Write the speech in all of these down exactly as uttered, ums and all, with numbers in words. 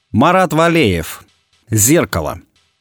Марат Валеев. «Зеркало».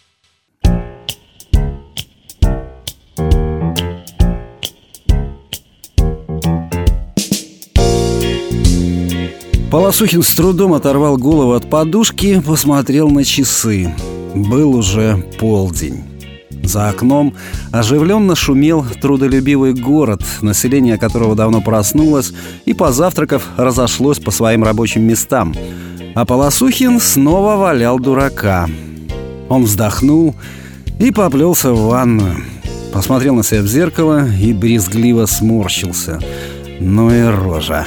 Полосухин с трудом оторвал голову от подушки, посмотрел на часы. Был уже полдень. За окном оживленно шумел трудолюбивый город, население которого давно проснулось и, позавтракав, разошлось по своим рабочим местам. А Полосухин снова валял дурака. Он вздохнул и поплелся в ванную. Посмотрел на себя в зеркало и брезгливо сморщился. Ну и рожа.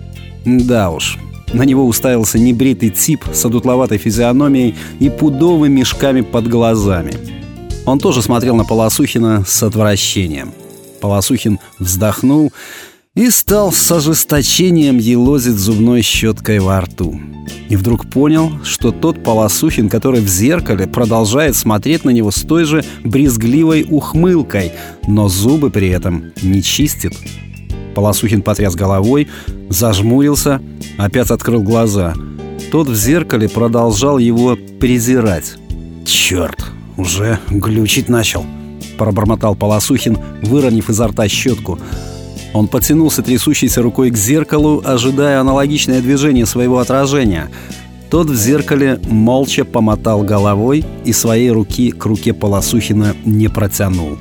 Да уж, на него уставился небритый тип с одутловатой физиономией и пудовыми мешками под глазами. Он тоже смотрел на Полосухина с отвращением. Полосухин вздохнул и стал с ожесточением елозить зубной щеткой во рту. И вдруг понял, что тот Полосухин, который в зеркале, продолжает смотреть на него с той же брезгливой ухмылкой, но зубы при этом не чистит. Полосухин потряс головой, зажмурился, опять открыл глаза. Тот в зеркале продолжал его презирать. «Черт, уже глючить начал», — пробормотал Полосухин, выронив изо рта щетку. Он потянулся трясущейся рукой к зеркалу, ожидая аналогичное движение своего отражения. Тот в зеркале молча помотал головой и своей руки к руке Полосухина не протянул.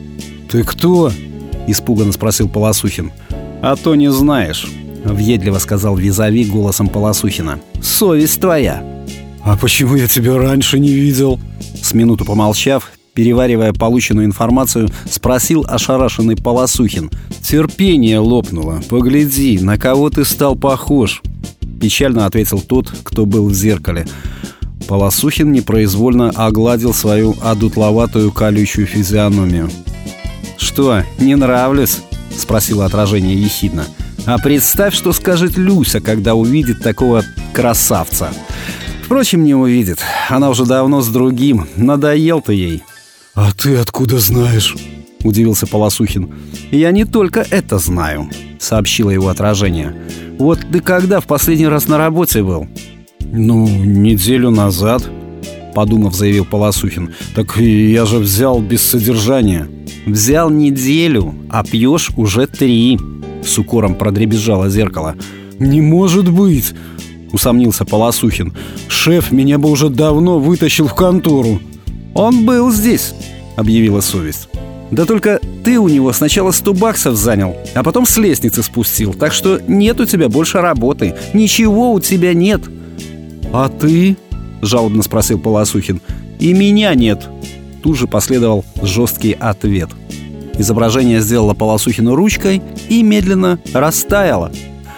«Ты кто?» — испуганно спросил Полосухин. «А то не знаешь», — въедливо сказал визави голосом Полосухина. «Совесть твоя». «А почему я тебя раньше не видел?» С минуту помолчав, переваривая полученную информацию, спросил ошарашенный Полосухин. «Терпение лопнуло. Погляди, на кого ты стал похож», — печально ответил тот, кто был в зеркале. Полосухин непроизвольно огладил свою одутловатую колючую физиономию. «Что, не нравлюсь?» — спросило отражение ехидно. «А представь, что скажет Люся, когда увидит такого красавца. Впрочем, не увидит. Она уже давно с другим. Надоел ты ей». «А ты откуда знаешь?» — удивился Полосухин. «Я не только это знаю», — сообщило его отражение. «Вот ты когда в последний раз на работе был?» «Ну, неделю назад», — подумав, заявил Полосухин. «Так я же взял без содержания». «Взял неделю, а пьешь уже три», — с укором продребезжало зеркало. «Не может быть!» — усомнился Полосухин. «Шеф меня бы уже давно вытащил в контору». «Он был здесь», — объявила совесть. «Да только ты у него сначала сто баксов занял, а потом с лестницы спустил. Так что нет у тебя больше работы. Ничего у тебя нет». «А ты?» — жалобно спросил Полосухин. «И меня нет». Тут же последовал жесткий ответ. Изображение сделало Полосухину ручкой и медленно растаяло.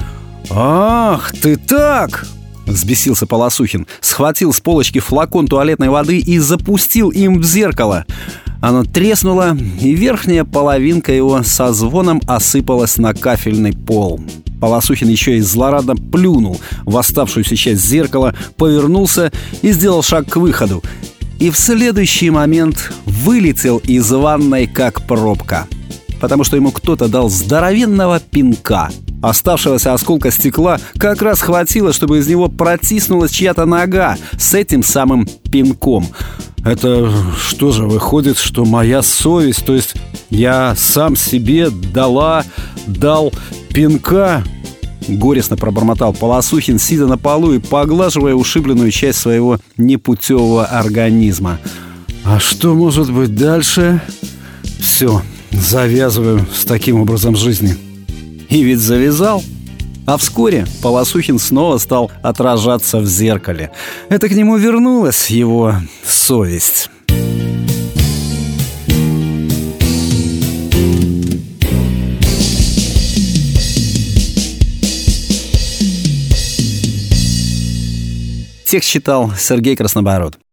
«Ах, ты так!» — взбесился Полосухин. Схватил с полочки флакон туалетной воды и запустил им в зеркало. Оно треснуло, и верхняя половинка его со звоном осыпалась на кафельный пол. Полосухин еще и злорадно плюнул в оставшуюся часть зеркала, повернулся и сделал шаг к выходу. И в следующий момент вылетел из ванной как пробка, потому что ему кто-то дал здоровенного пинка. Оставшегося осколка стекла как раз хватило, чтобы из него протиснулась чья-то нога с этим самым пинком. «Это что же выходит, что моя совесть, то есть я сам себе дала, дал пинка?» Горестно пробормотал Полосухин, сидя на полу и поглаживая ушибленную часть своего непутевого организма. «А что может быть дальше? Все, завязываю с таким образом жизни». И ведь завязал. А вскоре Полосухин снова стал отражаться в зеркале. Это к нему вернулась его совесть. Текст читал Сергей Краснобород.